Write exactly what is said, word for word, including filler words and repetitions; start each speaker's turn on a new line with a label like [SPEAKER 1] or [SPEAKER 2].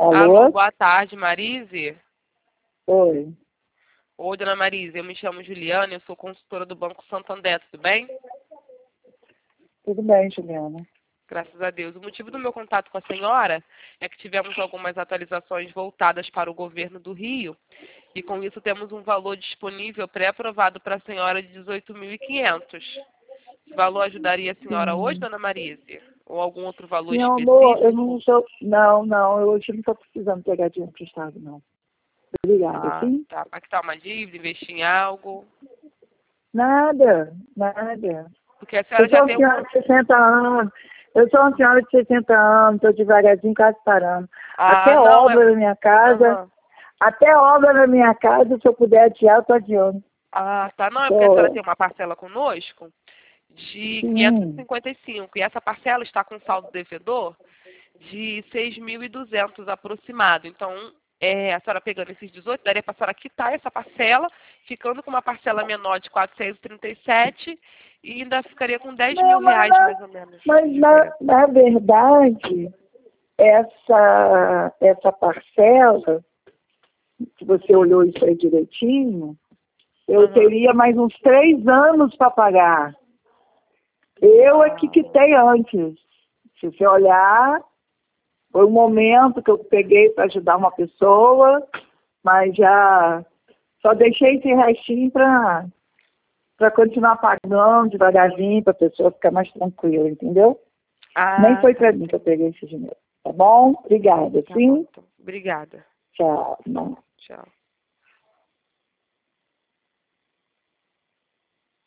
[SPEAKER 1] Alô?
[SPEAKER 2] Alô, boa tarde, Marise.
[SPEAKER 1] Oi.
[SPEAKER 2] Oi, dona Marise, eu me chamo Juliana, eu sou consultora do Banco Santander, tudo bem?
[SPEAKER 1] Tudo bem, Juliana.
[SPEAKER 2] Graças a Deus. O motivo do meu contato com a senhora é que tivemos algumas atualizações voltadas para o governo do Rio e com isso temos um valor disponível pré-aprovado para a senhora de dezoito mil e quinhentos. Esse valor ajudaria a senhora hoje,
[SPEAKER 1] Sim.
[SPEAKER 2] dona Marise? Ou algum outro valor
[SPEAKER 1] Meu amor, eu
[SPEAKER 2] específico?
[SPEAKER 1] não sou... Não, não, eu hoje não estou precisando pegar dinheiro emprestado, não. Obrigada,
[SPEAKER 2] Ah,
[SPEAKER 1] sim?
[SPEAKER 2] tá. Para quitar uma dívida, investir em algo?
[SPEAKER 1] Nada, nada.
[SPEAKER 2] Porque a
[SPEAKER 1] Eu
[SPEAKER 2] senhora
[SPEAKER 1] sou
[SPEAKER 2] já
[SPEAKER 1] uma
[SPEAKER 2] tem um...
[SPEAKER 1] senhora de sessenta anos. Eu sou uma senhora de sessenta anos, estou devagarzinho, quase parando.
[SPEAKER 2] Ah,
[SPEAKER 1] Até
[SPEAKER 2] não, é...
[SPEAKER 1] obra na minha casa,
[SPEAKER 2] Aham.
[SPEAKER 1] até obra na minha casa, se eu puder adiar, eu estou adiando.
[SPEAKER 2] Ah, tá. Não, é porque a senhora
[SPEAKER 1] Tô...
[SPEAKER 2] tem uma parcela conosco de quinhentos e
[SPEAKER 1] Sim.
[SPEAKER 2] cinquenta e cinco. E essa parcela está com saldo devedor de seis mil e duzentos aproximado. Então, é, a senhora pegando esses dezoito, daria para a senhora quitar essa parcela, ficando com uma parcela menor de quatrocentos e trinta e sete e ainda ficaria com dez mil
[SPEAKER 1] Não, mas,
[SPEAKER 2] reais,
[SPEAKER 1] na,
[SPEAKER 2] mais ou menos, de
[SPEAKER 1] mas na,
[SPEAKER 2] diferença.
[SPEAKER 1] na verdade, essa, essa parcela, se você olhou isso aí direitinho, eu
[SPEAKER 2] Aham.
[SPEAKER 1] teria mais uns três anos para pagar. Eu é que
[SPEAKER 2] Ah,
[SPEAKER 1] quitei antes. Se você olhar, foi um momento que eu peguei para ajudar uma pessoa, mas já só deixei esse restinho para para continuar pagando devagarzinho, para a pessoa ficar mais tranquila, entendeu? Nem
[SPEAKER 2] ah,
[SPEAKER 1] foi
[SPEAKER 2] tá.
[SPEAKER 1] para mim que eu peguei esse dinheiro. Tá bom? Obrigada,
[SPEAKER 2] Tá bom,
[SPEAKER 1] sim?
[SPEAKER 2] então. Obrigada.
[SPEAKER 1] Tchau. Não.
[SPEAKER 2] Tchau.